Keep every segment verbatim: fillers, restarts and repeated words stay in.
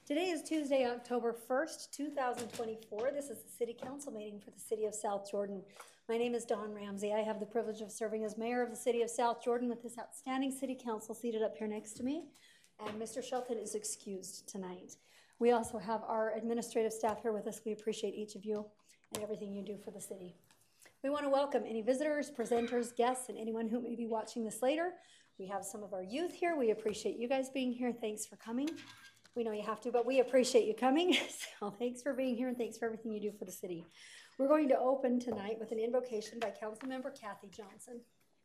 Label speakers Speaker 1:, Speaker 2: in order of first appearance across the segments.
Speaker 1: Today is Tuesday, October first, two thousand twenty-four. This is the City Council meeting for the City of South Jordan. My name is Dawn Ramsey. I have the privilege of serving as mayor of the City of South Jordan with this outstanding City Council seated up here next to me. And Mister Shelton is excused tonight. We also have our administrative staff here with us. We appreciate each of you and everything you do for the city. We want to welcome any visitors, presenters, guests, and anyone who may be watching this later. We have some of our youth here. We appreciate you guys being here. Thanks for coming. We know you have to, but we appreciate you coming. So thanks for being here and thanks for everything you do for the city. We're going to open tonight with an invocation by Councilmember Kathy Johnson.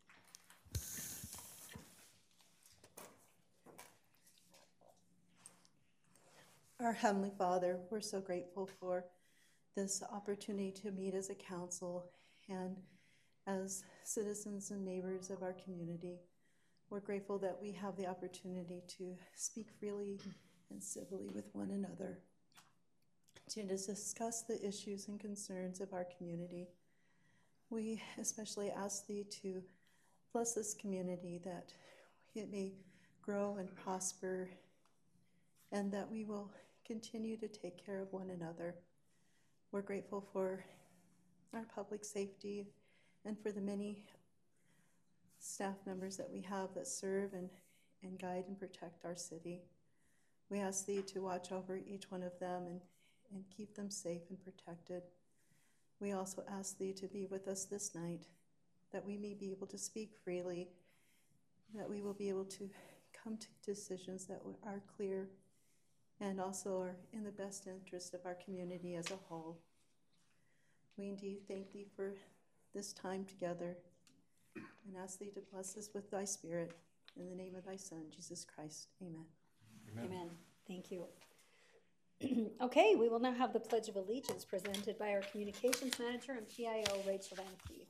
Speaker 2: Our Heavenly Father, we're so grateful for this opportunity to meet as a council and as citizens and neighbors of our community. We're grateful that we have the opportunity to speak freely and civilly with one another, to discuss the issues and concerns of our community. We especially ask Thee to bless this community, that it may grow and prosper, and that we will continue to take care of one another. We're grateful for our public safety and for the many staff members that we have that serve and, and guide and protect our city. We ask Thee to watch over each one of them and, and keep them safe and protected. We also ask Thee to be with us this night, that we may be able to speak freely, that we will be able to come to decisions that are clear and also are in the best interest of our community as a whole. We indeed thank Thee for this time together and ask Thee to bless us with Thy Spirit. In the name of Thy Son, Jesus Christ, amen.
Speaker 1: Amen. Amen. Thank you. Okay, we will now have the Pledge of Allegiance presented by our Communications Manager and P I O, Rachel Van Cleve.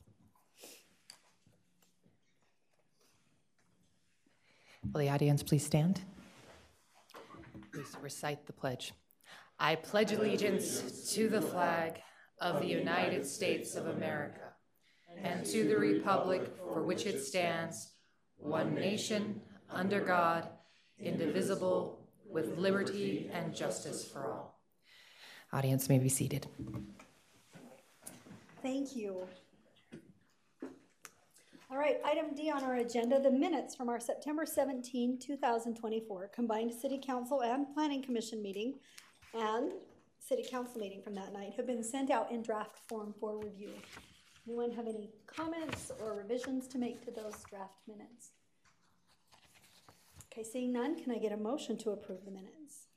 Speaker 3: Will the audience please stand? Please recite the pledge. I pledge allegiance to the flag of the United States of America and to the republic for which it stands, one nation, under God, indivisible, with liberty and justice for all. Audience may be seated.
Speaker 1: Thank you. All right, item D on our agenda, the minutes from our September seventeenth, two thousand twenty-four combined City Council and Planning Commission meeting and City Council meeting from that night have been sent out in draft form for review. Anyone have any comments or revisions to make to those draft minutes? Okay, seeing none, can I get a motion to approve the minutes?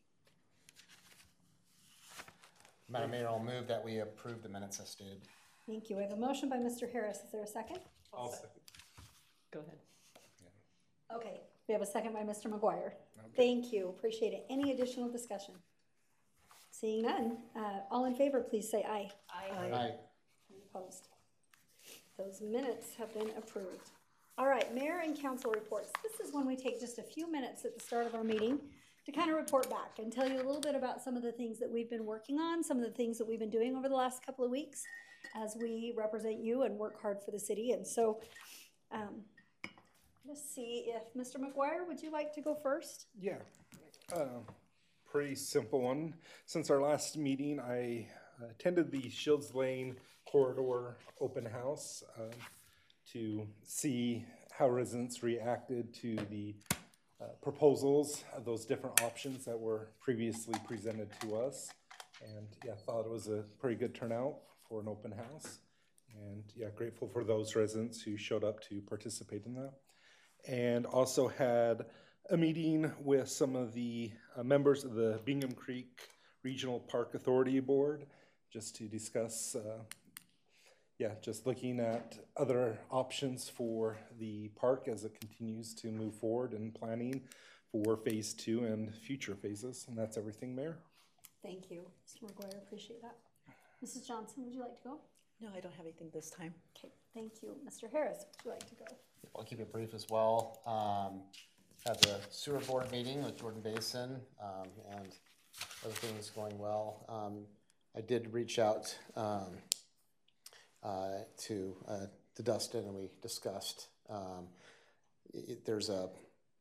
Speaker 4: Madam Mayor, I'll move that we approve the minutes as stated.
Speaker 1: Thank you. We have a motion by Mister Harris. Is there a second?
Speaker 5: I'll second.
Speaker 3: Go ahead.
Speaker 1: Yeah. Okay, we have a second by Mister McGuire.
Speaker 4: Okay.
Speaker 1: Thank you. Appreciate it. Any additional discussion? Seeing none, uh, all in favor, please say aye.
Speaker 4: Aye. Aye. Aye.
Speaker 1: Any opposed? Those minutes have been approved. All right, Mayor and Council reports. This is when we take just a few minutes at the start of our meeting to kind of report back and tell you a little bit about some of the things that we've been working on, some of the things that we've been doing over the last couple of weeks as we represent you and work hard for the city. And so, um, let's see if Mister McGuire, would you like to go first?
Speaker 5: Yeah, uh, pretty simple one. Since our last meeting, I attended the Shields Lane corridor open house uh, to see how residents reacted to the uh, proposals of those different options that were previously presented to us. And yeah, thought it was a pretty good turnout for an open house. And yeah, grateful for those residents who showed up to participate in that. And also had a meeting with some of the uh, members of the Bingham Creek Regional Park Authority Board just to discuss uh, yeah, just looking at other options for the park as it continues to move forward and planning for phase two and future phases. And that's everything, Mayor.
Speaker 1: Thank you, Mister McGuire. Appreciate that. Missus Johnson, would you like to go?
Speaker 2: No, I don't have anything this time.
Speaker 1: Okay, thank you. Mister Harris, would you like to go?
Speaker 4: I'll keep it brief as well. Um, had the sewer board meeting with Jordan Basin, um, and everything is going well. Um, I did reach out um, uh, to uh, to Dustin, and we discussed. Um, it, there's a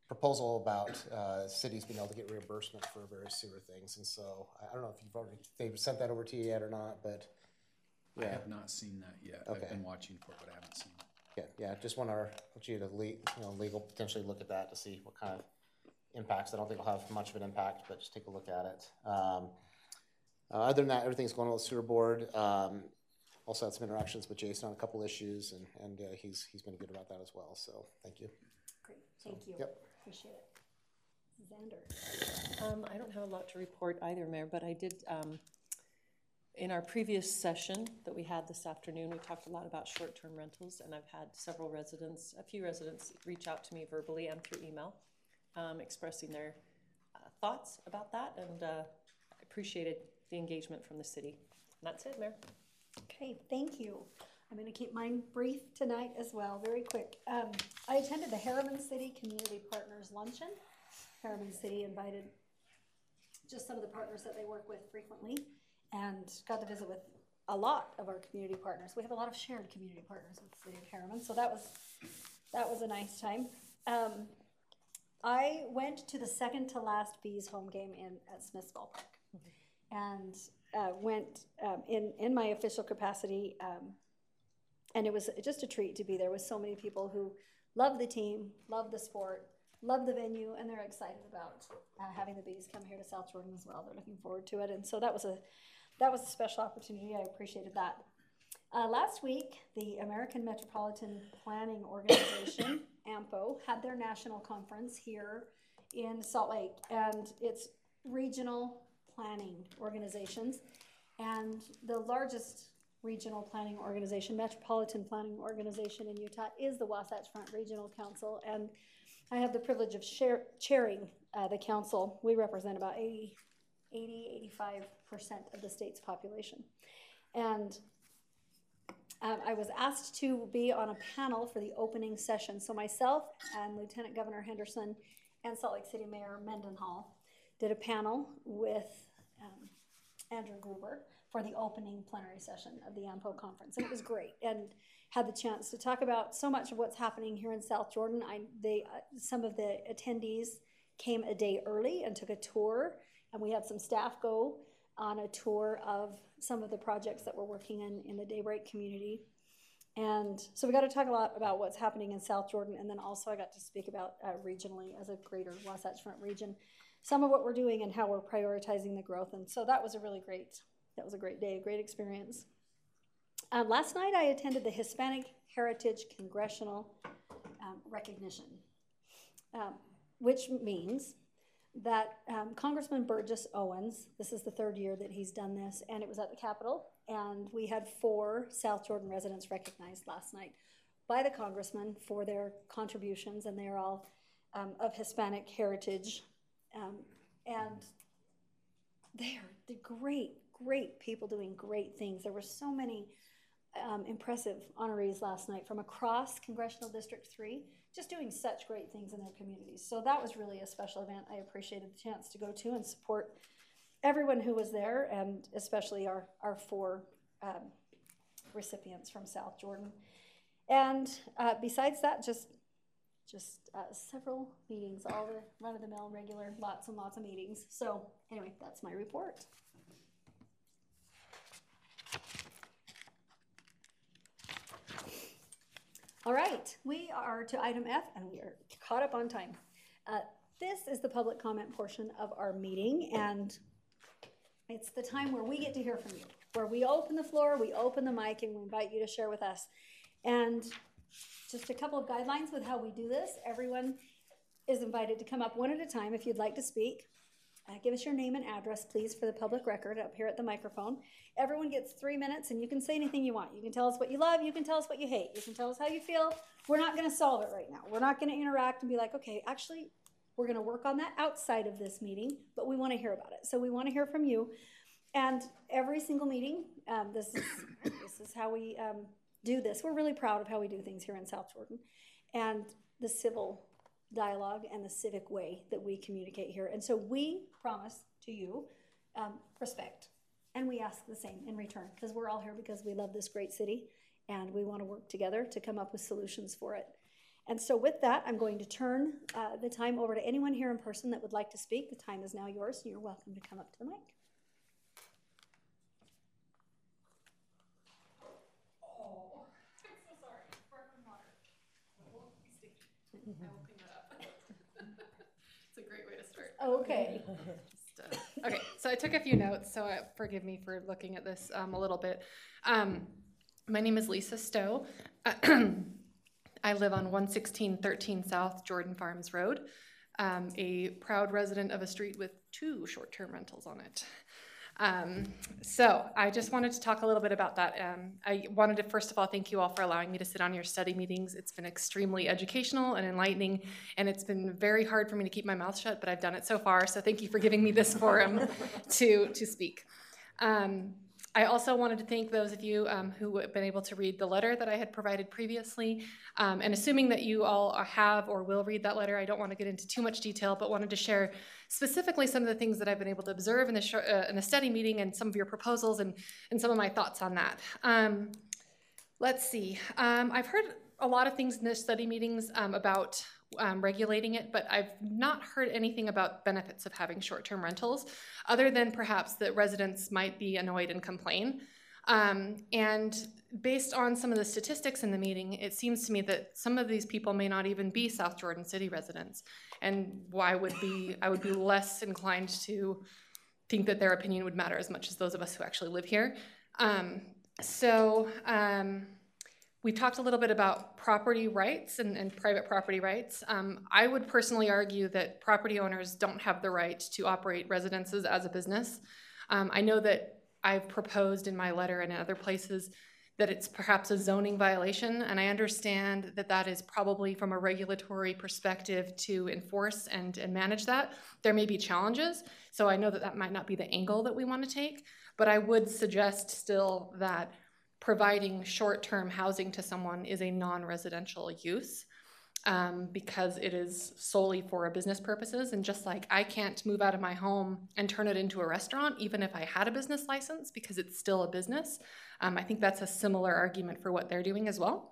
Speaker 4: proposal about uh, cities being able to get reimbursement for various sewer things. And so I I don't know if you've already, they've sent that over to you yet or not, but
Speaker 6: I
Speaker 4: yeah.
Speaker 6: have not seen that yet.
Speaker 4: Okay.
Speaker 6: I've been watching for it, but I haven't seen it.
Speaker 4: Yeah, yeah, just want our, want you to le you know, legal, potentially look at that to see what kind of impacts. I don't think it'll have much of an impact, but just take a look at it. Um, uh, other than that, everything's going on with the sewer board. Um, also had some interactions with Jason on a couple issues, and, and uh, he's, he's been good about that as well, so thank you.
Speaker 1: Great, thank you.
Speaker 4: Yep.
Speaker 1: Appreciate it. Xander.
Speaker 7: Um, I don't have a lot to report either, Mayor, but I did, um, in our previous session that we had this afternoon, we talked a lot about short-term rentals, and I've had several residents, a few residents reach out to me verbally and through email, um, expressing their uh, thoughts about that, and uh, I appreciated the engagement from the city. And that's it, Mayor.
Speaker 1: Okay, thank you. I'm going to keep mine brief tonight as well, very quick. Um, I attended the Harriman City Community Partners Luncheon. Harriman City invited just some of the partners that they work with frequently, and got to visit with a lot of our community partners. We have a lot of shared community partners with the city of Harriman, so that was that was a nice time. Um, I went to the second to last Bees home game in at Smith's Ballpark, mm-hmm. and uh, went um, in in my official capacity, um, and it was just a treat to be there with so many people who love the team, love the sport, love the venue, and they're excited about uh, having the Bees come here to South Jordan as well. They're looking forward to it, and so that was a that was a special opportunity. I appreciated that. Uh, last week, the American Metropolitan Planning Organization, AMPO, had their national conference here in Salt Lake, and it's regional planning organizations, and the largest regional planning organization, metropolitan planning organization in Utah, is the Wasatch Front Regional Council, and I have the privilege of share, chairing uh, the council. We represent about eighty, eighty-five percent of the state's population. And um, I was asked to be on a panel for the opening session. So myself and Lieutenant Governor Henderson and Salt Lake City Mayor Mendenhall did a panel with um, Andrew Gruber for the opening plenary session of the AMPO conference. And it was great, and had the chance to talk about so much of what's happening here in South Jordan. I, they, uh, some of the attendees came a day early and took a tour, and we had some staff go on a tour of some of the projects that we're working in in the Daybreak community. And so we got to talk a lot about what's happening in South Jordan, and then also I got to speak about uh, regionally as a greater Wasatch Front region, some of what we're doing and how we're prioritizing the growth. And so that was a really great, that was a great day, a great experience. Um, last night I attended the Hispanic Heritage Congressional um, Recognition, um, which means that um, Congressman Burgess Owens, this is the third year that he's done this, and it was at the Capitol, and we had four South Jordan residents recognized last night by the congressman for their contributions, and they're all um, of Hispanic heritage, um, and they are the great, great people doing great things. There were so many um, impressive honorees last night from across Congressional District three, just doing such great things in their communities. So that was really a special event. I appreciated the chance to go to and support everyone who was there, and especially our, our four um, recipients from South Jordan. And uh, besides that, just just uh, several meetings, all the run-of-the-mill, regular, lots and lots of meetings. So anyway, that's my report. All right, we are to item F, and we are caught up on time. Uh, this is the public comment portion of our meeting, and it's the time where we get to hear from you, where we open the floor, we open the mic, and we invite you to share with us. And just a couple of guidelines with how we do this. Everyone is invited to come up one at a time if you'd like to speak. Uh, give us your name and address, please, for the public record up here at the microphone. Everyone gets three minutes, and you can say anything you want. You can tell us what you love. You can tell us what you hate. You can tell us how you feel. We're not going to solve it right now. We're not going to interact and be like, okay, actually, we're going to work on that outside of this meeting, but we want to hear about it. So we want to hear from you. And every single meeting, um, this is this is how we um, do this. We're really proud of how we do things here in South Jordan, and the civil dialogue and the civic way that we communicate here. And so we promise to you um, respect, and we ask the same in return, because we're all here because we love this great city, and we want to work together to come up with solutions for it. And so with that, I'm going to turn uh, the time over to anyone here in person that would like to speak. The time is now yours, and you're welcome to come up to the mic.
Speaker 3: Oh, I'm so sorry. Sparkling water. It won't be sticky. I will clean that up. It's a great way to start.
Speaker 1: Okay.
Speaker 8: Just, uh, okay, so I took a few notes, so uh, forgive me for looking at this um, a little bit. Um, my name is Lisa Stowe. I live on one sixteen thirteen South Jordan Farms Road, um, a proud resident of a street with two short-term rentals on it. Um, so I just wanted to talk a little bit about that. Um, I wanted to first of all thank you all for allowing me to sit on your study meetings. It's been extremely educational and enlightening, and it's been very hard for me to keep my mouth shut, but I've done it so far, so thank you for giving me this forum to, to speak. Um, I also wanted to thank those of you um, who have been able to read the letter that I had provided previously. Um, and assuming that you all have or will read that letter, I don't want to get into too much detail, but wanted to share specifically some of the things that I've been able to observe in the, sh uh, in the study meeting and some of your proposals and, and some of my thoughts on that. Um, let's see. Um, I've heard a lot of things in the study meetings um, about Um, regulating it, but I've not heard anything about benefits of having short-term rentals, other than perhaps that residents might be annoyed and complain. Um, and based on some of the statistics in the meeting, it seems to me that some of these people may not even be South Jordan City residents, and why would be I would be less inclined to think that their opinion would matter as much as those of us who actually live here. Um, so. Um, We talked a little bit about property rights and, and private property rights. Um, I would personally argue that property owners don't have the right to operate residences as a business. Um, I know that I've proposed in my letter and in other places that it's perhaps a zoning violation, and I understand that that is probably from a regulatory perspective to enforce and, and manage that. There may be challenges, so I know that that might not be the angle that we want to take, but I would suggest still that providing short-term housing to someone is a non-residential use um, because it is solely for business purposes. And just like I can't move out of my home and turn it into a restaurant, even if I had a business license, because it's still a business, um, I think that's a similar argument for what they're doing as well.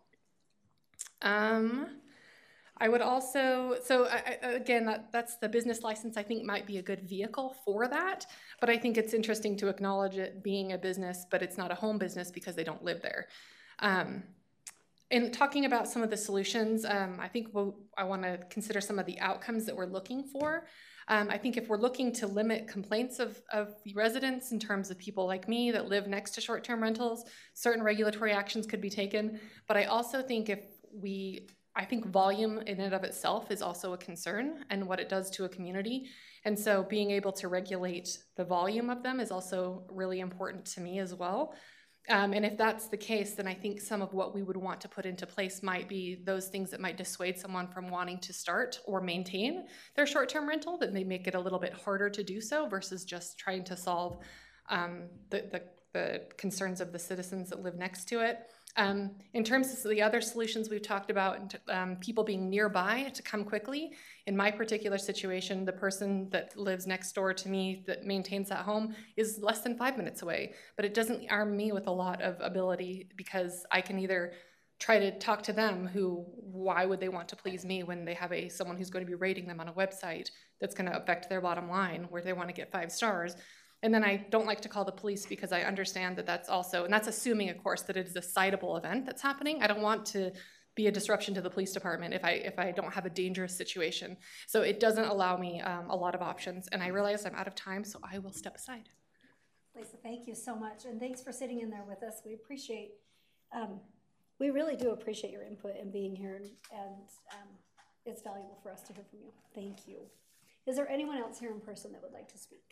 Speaker 8: Um, I would also, so I, again, that, that's the business license I think might be a good vehicle for that, but I think it's interesting to acknowledge it being a business, but it's not a home business because they don't live there. Um, in talking about some of the solutions, um, I think we'll, I want to consider some of the outcomes that we're looking for. Um, I think if we're looking to limit complaints of, of residents in terms of people like me that live next to short-term rentals, certain regulatory actions could be taken, but I also think if we I think volume in and of itself is also a concern and what it does to a community. And so being able to regulate the volume of them is also really important to me as well. Um, and if that's the case, then I think some of what we would want to put into place might be those things that might dissuade someone from wanting to start or maintain their short-term rental, that may make it a little bit harder to do so versus just trying to solve um, the, the, the concerns of the citizens that live next to it. Um, in terms of the other solutions we've talked about, um, people being nearby to come quickly. In my particular situation, the person that lives next door to me that maintains that home is less than five minutes away, but it doesn't arm me with a lot of ability because I can either try to talk to them who, why would they want to please me when they have a someone who's going to be rating them on a website that's going to affect their bottom line where they want to get five stars. And then I don't like to call the police because I understand that that's also, and that's assuming, of course, that it is a citable event that's happening. I don't want to be a disruption to the police department if I if I don't have a dangerous situation. So it doesn't allow me um, a lot of options. And I realize I'm out of time, so I will step aside.
Speaker 1: Lisa, thank you so much. And thanks for sitting in there with us. We appreciate, um, we really do appreciate your input and being here. And, and um, it's valuable for us to hear from you. Thank you. Is there anyone else here in person that would like to speak?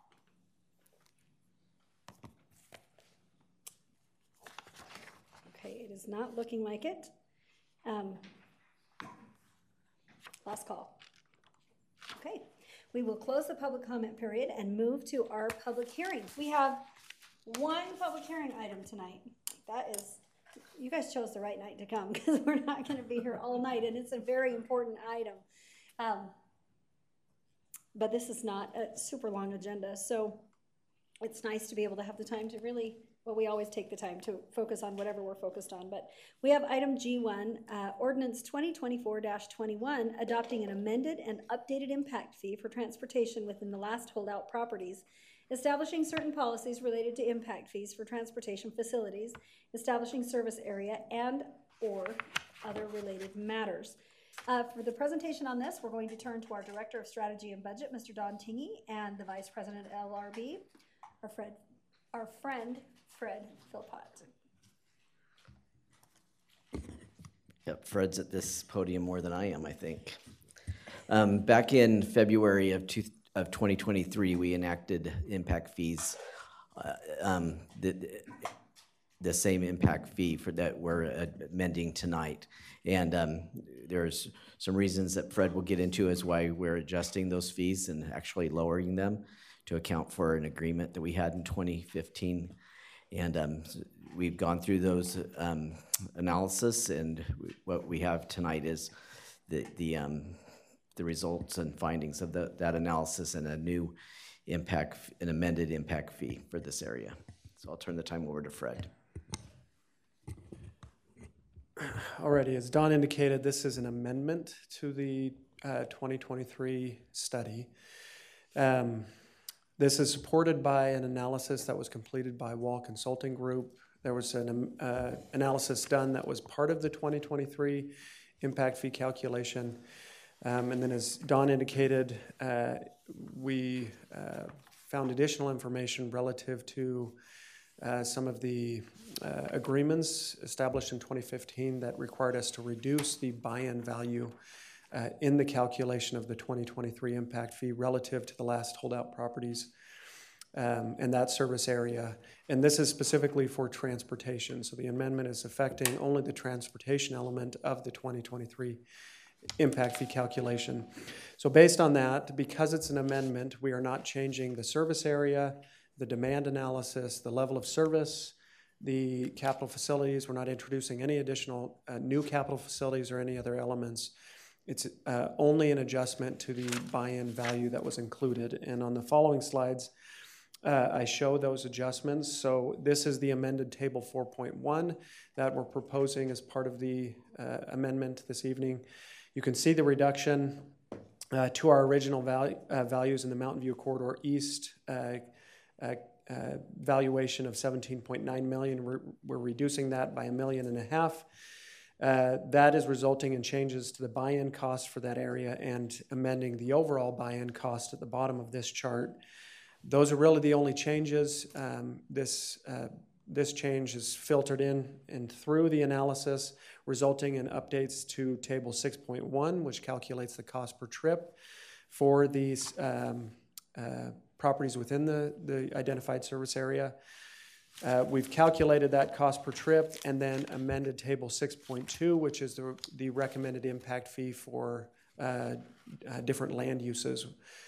Speaker 1: Okay, it is not looking like it. Um, last call. Okay, we will close the public comment period and move to our public hearing. We have one public hearing item tonight. That is, you guys chose the right night to come because we're not going to be here all night, and it's a very important item. Um, but this is not a super long agenda, so it's nice to be able to have the time to really well, we always take the time to focus on whatever we're focused on, but we have item G one, uh, ordinance twenty twenty-four twenty-one, adopting an amended and updated impact fee for transportation within the last holdout properties, establishing certain policies related to impact fees for transportation facilities, establishing service area, and or other related matters. Uh, for the presentation on this, we're going to turn to our Director of Strategy and Budget, Mister Don Tingy, and the Vice President of L R B, our, Fred, our friend, Fred Philpott.
Speaker 9: Yep, Fred's at this podium more than I am, I think. Um, back in February of, two, of twenty twenty-three, we enacted impact fees, uh, um, the, the same impact fee for that we're amending tonight. And um, there's some reasons that Fred will get into as why we're adjusting those fees and actually lowering them to account for an agreement that we had in twenty fifteen. And um, we've gone through those um, analysis, and what we have tonight is the the, um, the results and findings of the, that analysis and a new impact, an amended impact fee for this area. So I'll turn the time over to Fred.
Speaker 10: Alrighty, as Don indicated, this is an amendment to the uh, twenty twenty-three study. Um, this is supported by an analysis that was completed by Wall Consulting Group. There was an uh, analysis done that was part of the twenty twenty-three impact fee calculation. Um, and then as Don indicated, uh, we uh, found additional information relative to Uh, some of the uh, agreements established in twenty fifteen that required us to reduce the buy-in value uh, in the calculation of the twenty twenty-three impact fee relative to the last holdout properties um, and that service area. And this is specifically for transportation. So the amendment is affecting only the transportation element of the twenty twenty-three impact fee calculation. So based on that, because it's an amendment, we are not changing the service area, the demand analysis, the level of service, the capital facilities. We're not introducing any additional uh, new capital facilities or any other elements. It's uh, only an adjustment to the buy-in value that was included. And on the following slides, uh, I show those adjustments. So this is the amended table four point one that we're proposing as part of the uh, amendment this evening. You can see the reduction uh, to our original value, uh, values in the Mountain View Corridor East uh, Uh, uh, valuation of seventeen point nine million. We're, we're reducing that by a million and a half. Uh, that is resulting in changes to the buy-in cost for that area and amending the overall buy-in cost at the bottom of this chart. Those are really the only changes. Um, this, uh, this change is filtered in and through the analysis, resulting in updates to table six point one, which calculates the cost per trip for these um, uh, properties within the, the identified service area. Uh, we've calculated that cost per trip and then amended table six point two, which is the, the recommended impact fee for uh, uh, different land uses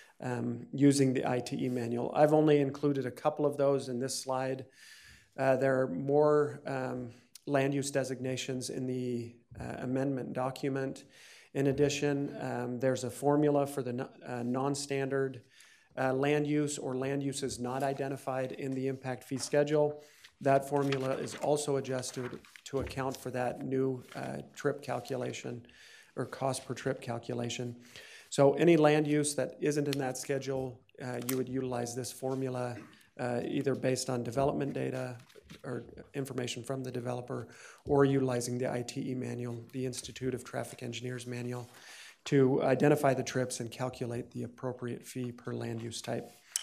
Speaker 10: um, using the I T E manual. I've only included a couple of those in this slide. Uh, there are more um, land use designations in the uh, amendment document. In addition, um, there's a formula for the no, uh, non-standard Uh, land use or land uses not identified in the impact fee schedule. That formula is also adjusted to account for that new uh, trip calculation or cost per trip calculation. So any land use that isn't in that schedule, uh, you would utilize this formula uh, either based on development data or information from the developer, or utilizing the I T E manual, the Institute of Traffic Engineers manual, to identify the trips and calculate the appropriate fee per land use type.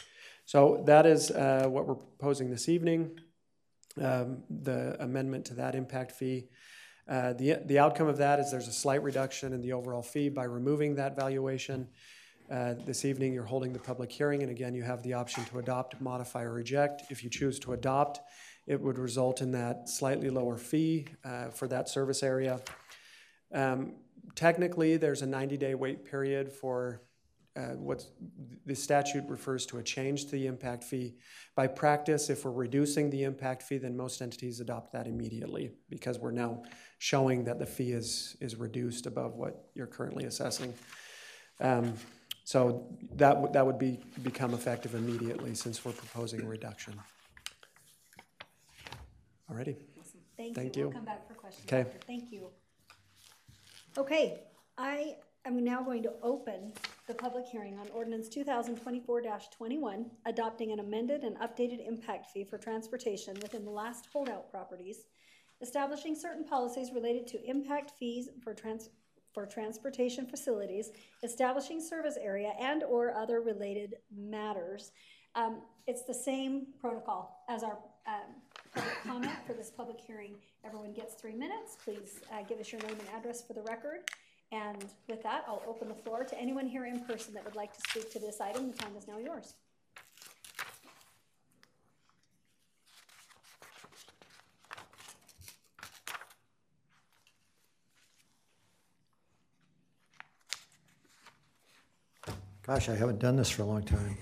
Speaker 10: So that is uh, what we're proposing this evening, um, the amendment to that impact fee. Uh, the, the outcome of that is there's a slight reduction in the overall fee by removing that valuation. Uh, this evening you're holding the public hearing, and again you have the option to adopt, modify, or reject. If you choose to adopt, it would result in that slightly lower fee uh, for that service area. Um, Technically, there's a ninety-day wait period for uh, what the statute refers to a change to the impact fee. By practice, if we're reducing the impact fee, then most entities adopt that immediately because we're now showing that the fee is, is reduced above what you're currently assessing. Um, so that, w that would be become effective immediately since we're proposing a reduction. Alrighty.
Speaker 1: Thank you.
Speaker 10: Thank
Speaker 1: We'll
Speaker 10: you.
Speaker 1: come back for questions
Speaker 10: Okay.
Speaker 1: after. Thank you. Okay, I am now going to open the public hearing on ordinance two thousand twenty-four twenty-one, adopting an amended and updated impact fee for transportation within the last holdout properties, establishing certain policies related to impact fees for trans, for transportation facilities, establishing service area and/or other related matters. Um, it's the same protocol as our um, public comment for this public hearing. Everyone gets three minutes. Please uh, give us your name and address for the record. And with that, I'll open the floor to anyone here in person that would like to speak to this item. The time is now yours.
Speaker 11: Gosh, I haven't done this for a long time.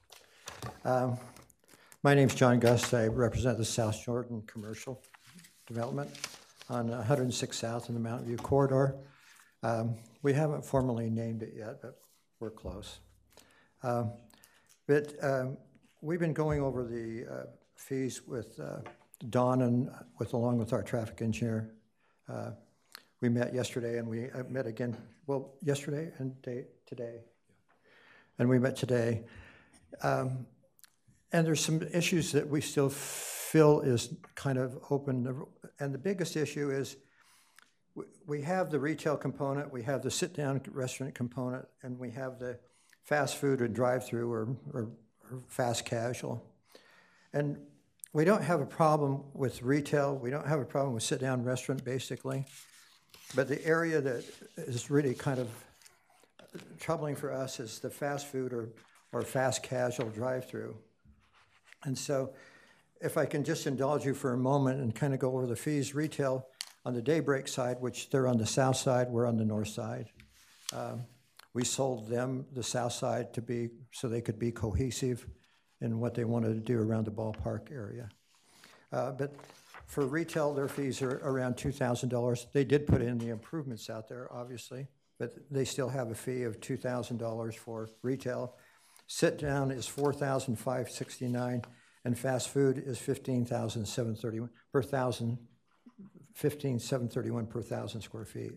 Speaker 11: Um, my name's John Gust. I represent the South Jordan Commercial Development on one hundred six South in the Mountain View Corridor. Um, we haven't formally named it yet, but we're close. Um, but um, we've been going over the uh, fees with uh, Don and with along with our traffic engineer. Uh, we met yesterday, and we uh, met again. Well, yesterday and day, today. And we met today. Um, and there's some issues that we still feel is kind of open. And the biggest issue is we have the retail component, we have the sit-down restaurant component, and we have the fast food or drive-through or, or, or fast casual. And we don't have a problem with retail. We don't have a problem with sit-down restaurant, basically. But the area that is really kind of troubling for us is the fast food or, or fast casual drive-through. And so if I can just indulge you for a moment and kind of go over the fees, retail on the Daybreak side, which they're on the south side, we're on the north side. Um, we sold them the south side to be, so they could be cohesive in what they wanted to do around the ballpark area. Uh, but for retail, their fees are around two thousand dollars. They did put in the improvements out there, obviously, but they still have a fee of two thousand dollars for retail. Sit down is four thousand five hundred sixty-nine dollars, and fast food is fifteen thousand seven hundred thirty-one per thousand, fifteen thousand seven hundred thirty-one per thousand square feet.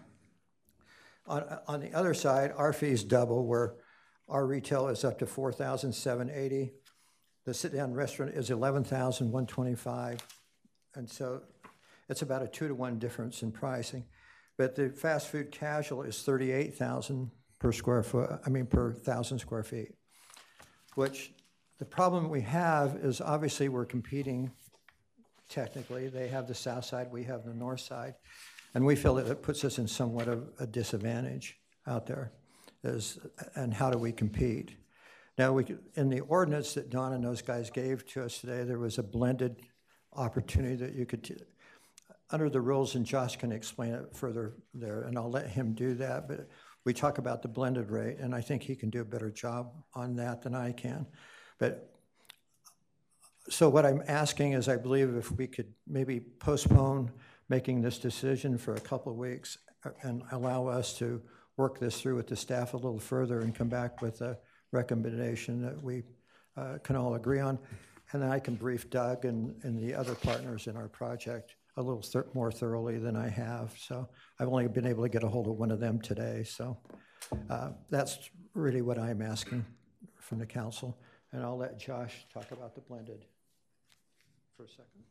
Speaker 11: On, on the other side, our fees double, where our retail is up to four thousand seven hundred eighty dollars. The sit-down restaurant is eleven thousand one hundred twenty-five dollars, and so it's about a two to one difference in pricing. But the fast food casual is thirty-eight thousand dollars per square foot, I mean per thousand square feet, which the problem we have is obviously we're competing technically. They have the south side, we have the north side, and we feel that it puts us in somewhat of a disadvantage out there. Is, and how do we compete? Now, we could, in the ordinance that Don and those guys gave to us today, there was a blended opportunity that you could, t under the rules, and Josh can explain it further there, and I'll let him do that, but we talk about the blended rate, and I think he can do a better job on that than I can. But so what I'm asking is, I believe if we could maybe postpone making this decision for a couple of weeks and allow us to work this through with the staff a little further and come back with a recommendation that we uh, can all agree on. And then I can brief Doug and, and the other partners in our project a little th more thoroughly than I have. So I've only been able to get a hold of one of them today. So uh, that's really what I'm asking from the council. And I'll let Josh talk about the blended for a second.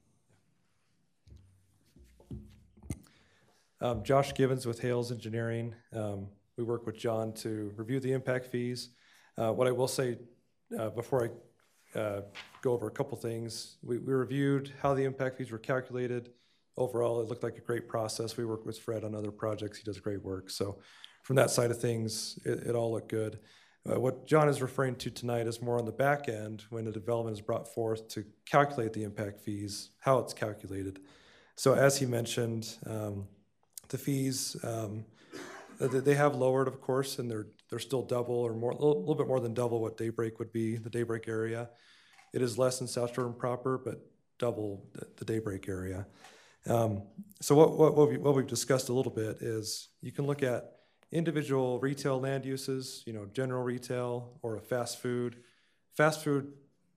Speaker 12: Um, Josh Gibbons with Hales Engineering. Um, we work with John to review the impact fees. Uh, what I will say uh, before I uh, go over a couple things, we, we reviewed how the impact fees were calculated. Overall, it looked like a great process. We work with Fred on other projects. He does great work. So from that side of things, it, it all looked good. Uh, what John is referring to tonight is more on the back end when the development is brought forth to calculate the impact fees, how it's calculated. So as he mentioned, um, the fees, um, they have lowered, of course, and they're they're still double or more, a little, little bit more than double what Daybreak would be, the Daybreak area. It is less than South Jordan proper, but double the, the Daybreak area. Um, so what, what, what, we, what we've discussed a little bit is you can look at individual retail land uses, you know, general retail or a fast food. Fast food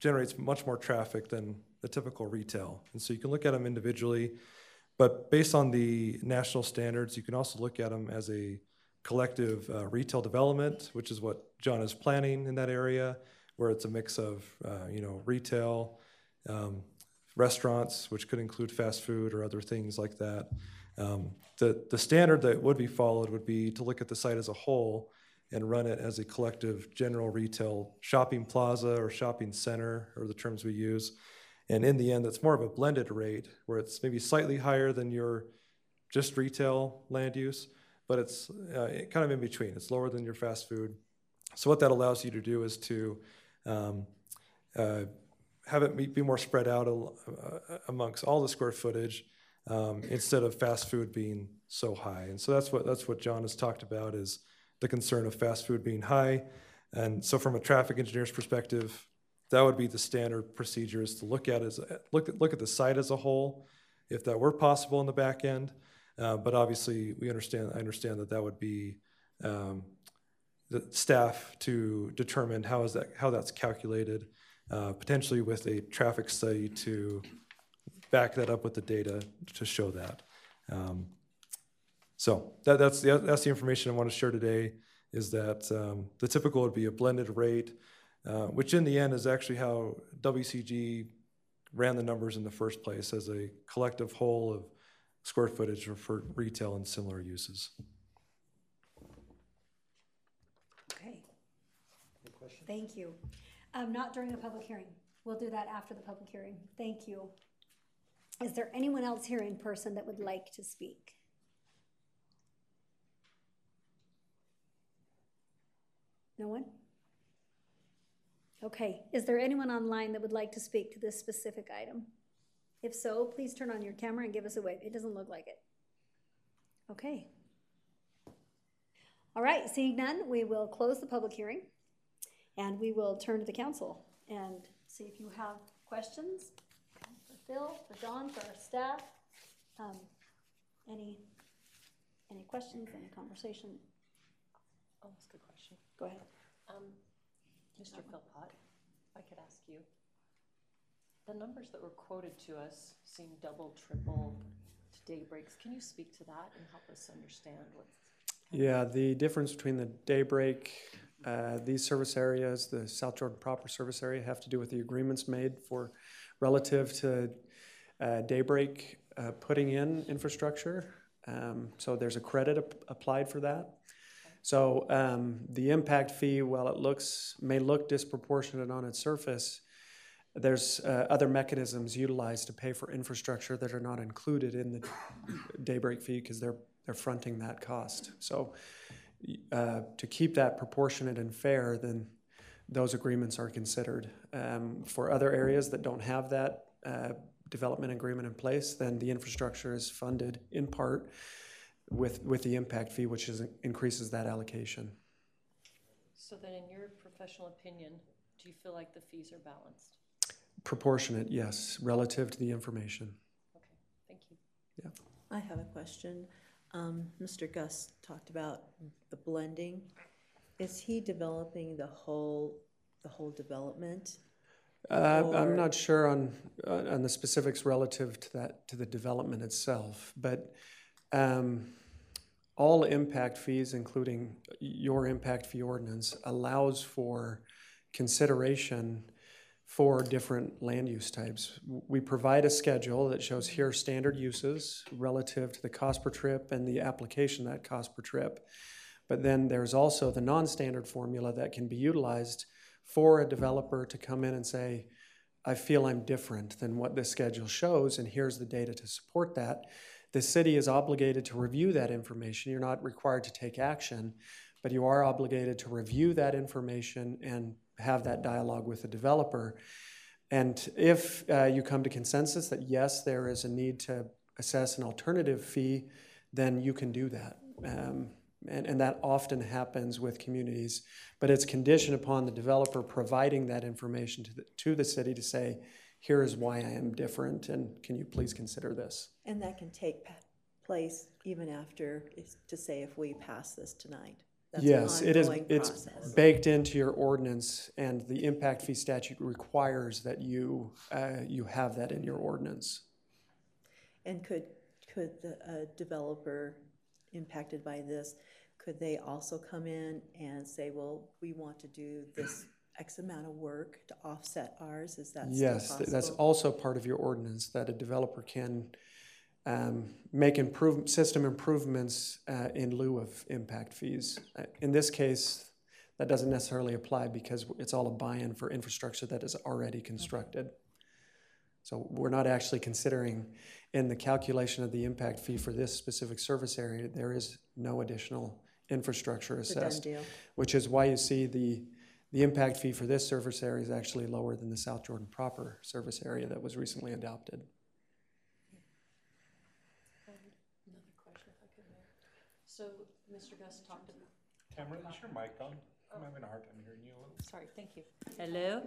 Speaker 12: generates much more traffic than the typical retail. And so you can look at them individually, but based on the national standards, you can also look at them as a collective uh, retail development, which is what John is planning in that area, where it's a mix of, uh, you know, retail, um, restaurants, which could include fast food or other things like that. Um, the, the standard that would be followed would be to look at the site as a whole and run it as a collective general retail shopping plaza or shopping center, or the terms we use. And in the end, it's more of a blended rate where it's maybe slightly higher than your just retail land use, but it's uh, kind of in between. It's lower than your fast food. So what that allows you to do is to um, uh, have it be more spread out uh, amongst all the square footage um, instead of fast food being so high. And so that's what that's what John has talked about, is the concern of fast food being high. And so from a traffic engineer's perspective, that would be the standard procedure, is to look at as look at look at the site as a whole, if that were possible in the back end. Uh, but obviously, we understand. I understand that that would be um, the staff to determine how is that how that's calculated, uh, potentially with a traffic study to back that up with the data to show that. Um, so that, that's the that's the information I want to share today. Is that um, the typical would be a blended rate. Uh, which in the end is actually how W C G ran the numbers in the first place, as a collective whole of square footage for retail and similar uses.
Speaker 1: Okay. Thank you. Um, not during a public hearing. We'll do that after the public hearing. Thank you. Is there anyone else here in person that would like to speak? No one? Okay, is there anyone online that would like to speak to this specific item? If so, please turn on your camera and give us a wave. It doesn't look like it. Okay. All right, seeing none, we will close the public hearing and we will turn to the council and see if you have questions for Phil, for John, for our staff. Um, any, any questions, any conversation?
Speaker 7: Oh, that's a good question.
Speaker 1: Go ahead.
Speaker 7: Um, Mister Philpott, if I could ask you, the numbers that were quoted to us seem double, triple to Daybreaks. Can you speak to that and help us understand what's...
Speaker 10: Yeah, the difference between the Daybreak, uh, these service areas, the South Jordan proper service area, have to do with the agreements made for relative to uh, Daybreak uh, putting in infrastructure. Um, so there's a credit ap applied for that. So um, the impact fee, while it looks may look disproportionate on its surface, there's uh, other mechanisms utilized to pay for infrastructure that are not included in the Daybreak fee because they're they're fronting that cost. So uh, to keep that proportionate and fair, then those agreements are considered. Um, for other areas that don't have that uh, development agreement in place, then the infrastructure is funded in part with with the impact fee, which is increases that allocation.
Speaker 7: So then, in your professional opinion, do you feel like the fees are balanced?
Speaker 10: Proportionate, yes, relative to the information.
Speaker 7: Okay, thank you.
Speaker 10: Yeah.
Speaker 2: I have a question. Um, Mister Gus talked about the blending. Is he developing the whole the whole development?
Speaker 10: Uh, I'm not sure on uh, on the specifics relative to that to the development itself, but um, all impact fees, including your impact fee ordinance, allows for consideration for different land use types. We provide a schedule that shows here are standard uses relative to the cost per trip and the application of that cost per trip. But then there's also the non-standard formula that can be utilized for a developer to come in and say, I feel I'm different than what this schedule shows, and here's the data to support that. The city is obligated to review that information. You're not required to take action, but you are obligated to review that information and have that dialogue with the developer. And if uh, you come to consensus that yes, there is a need to assess an alternative fee, then you can do that. Um, and, and that often happens with communities, but it's conditioned upon the developer providing that information to the, to the city to say, here is why I am different, and can you please consider this?
Speaker 2: And that can take place even after, to say, if we pass this tonight. That's
Speaker 10: Yes,
Speaker 2: an
Speaker 10: it is,
Speaker 2: ongoing
Speaker 10: it's
Speaker 2: process.
Speaker 10: baked into your ordinance, and the impact fee statute requires that you, uh, you have that in your ordinance.
Speaker 2: And could, could the uh, developer impacted by this, could they also come in and say, well, we want to do this X amount of work to offset ours? Is that still
Speaker 10: Yes,
Speaker 2: possible?
Speaker 10: th- that's also part of your ordinance, that a developer can um, make improve, system improvements uh, in lieu of impact fees. Uh, In this case, that doesn't necessarily apply because it's all a buy-in for infrastructure that is already constructed. So we're not actually considering in the calculation of the impact fee for this specific service area, there is no additional infrastructure
Speaker 2: It's a done
Speaker 10: assessed,
Speaker 2: deal.
Speaker 10: which is why you see the, the impact fee for this service area is actually lower than the South Jordan proper service area that was recently adopted.
Speaker 7: Another question, if I could, Mayor. So, Mister Gus talked about.
Speaker 5: Tamara, is your mic on? I'm having a hard time hearing you a little.
Speaker 7: Sorry, thank you. Hello?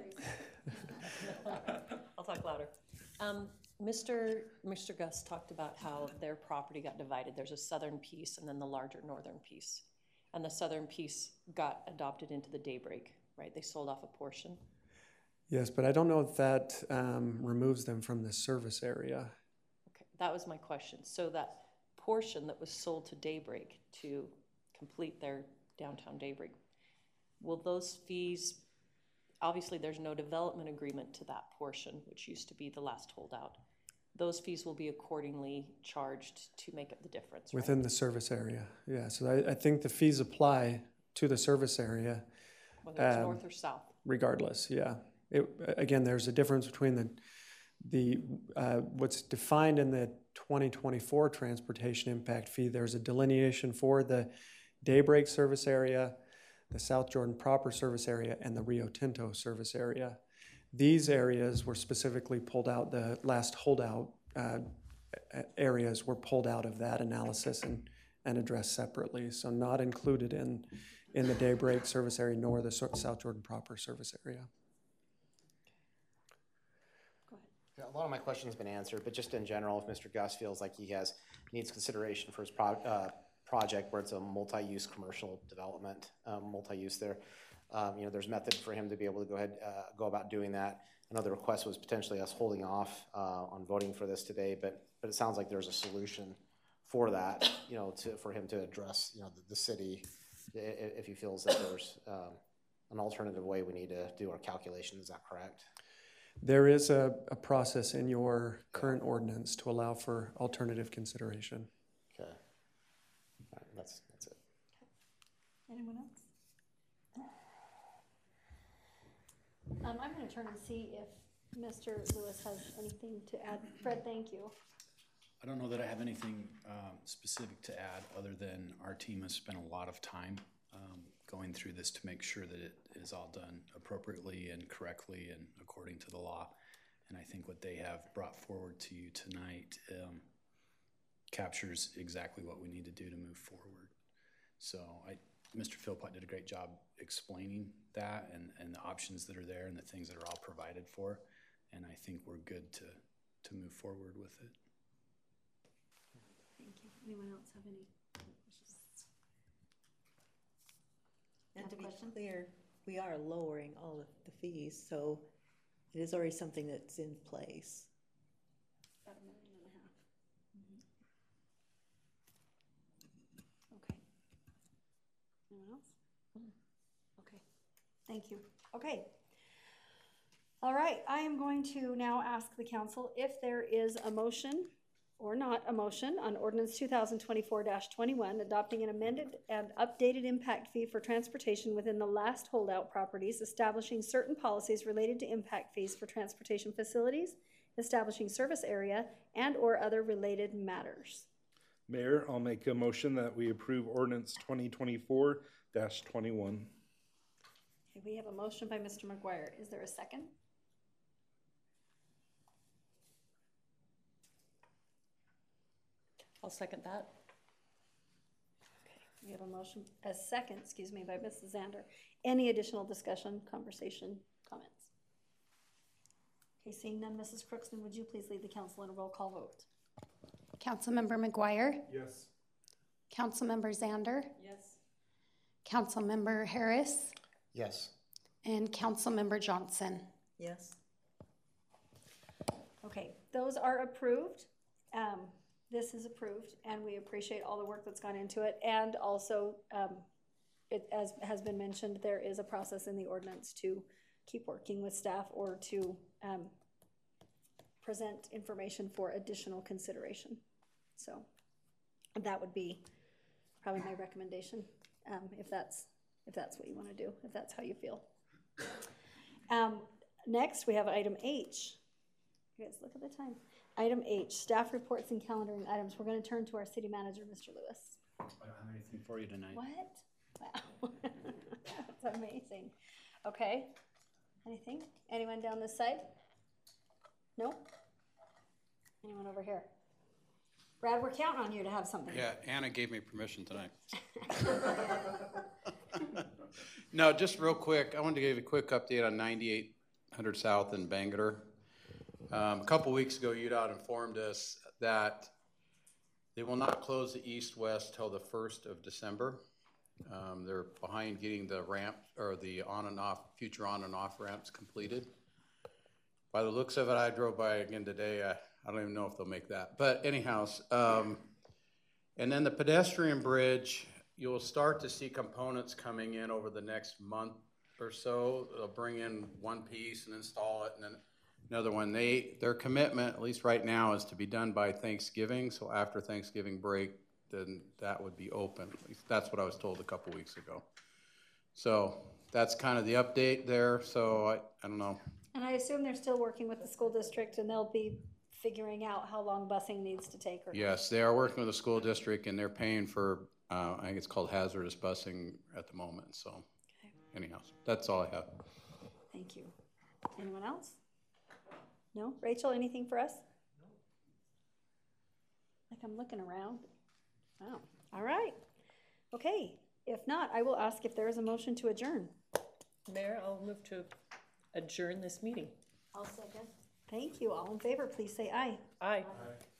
Speaker 7: I'll talk louder. Um, Mister Mister Gus talked about how their property got divided. There's a southern piece and then the larger northern piece. And the southern piece got adopted into the Daybreak, right? They sold off a portion.
Speaker 10: Yes, but I don't know if that um, removes them from the service area.
Speaker 7: Okay, that was my question. So that portion that was sold to Daybreak to complete their downtown Daybreak, will those fees, obviously there's no development agreement to that portion, which used to be the last holdout. Those fees will be accordingly charged to make up the difference, right?
Speaker 10: Within the service area, yeah. So I, I think the fees apply to the service area.
Speaker 7: Whether it's
Speaker 10: um,
Speaker 7: north or south.
Speaker 10: Regardless, yeah. It, again, there's a difference between the, the uh, what's defined in the twenty twenty-four transportation impact fee. There's a delineation for the Daybreak service area, the South Jordan proper service area, and the Rio Tinto service area. These areas were specifically pulled out, the last holdout uh, areas were pulled out of that analysis and, and addressed separately. So not included in, in the Daybreak service area nor the South Jordan proper service area.
Speaker 4: Yeah, a lot of my questions have been answered, but just in general, if Mister Gus feels like he has, needs consideration for his pro, uh, project where it's a multi-use commercial development, um, multi-use there, um, you know, there's method for him to be able to go ahead, uh, go about doing that. Another request was potentially us holding off uh, on voting for this today, but but it sounds like there's a solution for that, you know, to for him to address, you know, the, the city, if he feels that there's um, an alternative way we need to do our calculations. Is that correct?
Speaker 10: There is a, a process in your current ordinance to allow for alternative consideration.
Speaker 4: Okay. All right, that's, that's it.
Speaker 1: Anyone else? Um, I'm gonna turn and see if Mister Lewis has anything to add. Fred, thank you.
Speaker 6: I don't know that I have anything um, specific to add, other than our team has spent a lot of time um, going through this to make sure that it is all done appropriately and correctly and according to the law. And I think what they have brought forward to you tonight um, captures exactly what we need to do to move forward. So I, Mister Philpott did a great job explaining that and, and the options that are there and the things that are all provided for. And I think we're good to, to move forward with it.
Speaker 1: Thank you. Anyone else have any questions?
Speaker 2: And
Speaker 1: Have
Speaker 2: to
Speaker 1: a
Speaker 2: be
Speaker 1: question?
Speaker 2: clear, we are lowering all of the fees, so it is already something that's in place.
Speaker 1: About a million and a half. Mm-hmm. Okay. Anyone else? Okay, thank you. Okay. All right, I am going to now ask the council if there is a motion or not a motion on ordinance two thousand twenty-four dash twenty-one, adopting an amended and updated impact fee for transportation within the last holdout properties, establishing certain policies related to impact fees for transportation facilities, establishing service area, and or other related matters.
Speaker 5: Mayor, I'll make a motion that we approve ordinance twenty twenty-four dash twenty-one.
Speaker 1: Okay, we have a motion by Mister McGuire. Is there a second?
Speaker 7: I'll second that.
Speaker 1: Okay, we have a motion, a second, excuse me, by Missus Zander. Any additional discussion, conversation, comments? Okay, seeing none, Missus Crookston, would you please lead the council in a roll call vote?
Speaker 13: Councilmember McGuire?
Speaker 5: Yes.
Speaker 13: Councilmember Zander?
Speaker 7: Yes.
Speaker 13: Councilmember Harris,
Speaker 4: Yes.
Speaker 13: and Councilmember Johnson.
Speaker 7: Yes.
Speaker 1: Okay, those are approved. Um, this is approved, and we appreciate all the work that's gone into it. And also, um, it, as has been mentioned, there is a process in the ordinance to keep working with staff or to um, present information for additional consideration. So that would be probably my recommendation, um, if that's if that's what you want to do, if that's how you feel. Um, next, we have item H. You guys look at the time. Item H, staff reports and calendaring items. We're going to turn to our city manager, Mister Lewis.
Speaker 6: I don't have anything for you tonight.
Speaker 1: What? Wow. That's amazing. Okay. Anything? Anyone down this side? No? Anyone over here? Brad, we're counting on you to have something.
Speaker 6: Yeah, Anna gave me permission tonight. No, just real quick, I wanted to give you a quick update on ninety-eight hundred South in Bangor. Um, a couple weeks ago, U D O T informed us that they will not close the east-west till the first of December. Um, they're behind getting the ramp, or the on and off, future on and off ramps completed. By the looks of it, I drove by again today. I, I don't even know if they'll make that. But anyhow, um, and then the pedestrian bridge, you'll start to see components coming in over the next month or so. They'll bring in one piece and install it, and then another one. They, their commitment, at least right now, is to be done by Thanksgiving. So after Thanksgiving break, then that would be open. At least that's what I was told a couple weeks ago. So that's kind of the update there. So I, I don't know.
Speaker 1: And I assume they're still working with the school district, and they'll be figuring out how long busing needs to take. Or
Speaker 6: Yes, they are working with the school district, and they're paying for, uh, I think it's called hazardous busing at the moment. So
Speaker 1: okay.
Speaker 6: Anyhow, that's all I have.
Speaker 1: Thank you. Anyone else? No? Rachel, anything for us? No. Like I'm looking around. Oh, all right. Okay. If not, I will ask if there is a motion to adjourn.
Speaker 7: Mayor, I'll move to adjourn this meeting.
Speaker 1: I'll second. Thank you. All in favor, please say aye.
Speaker 7: Aye.
Speaker 1: Aye.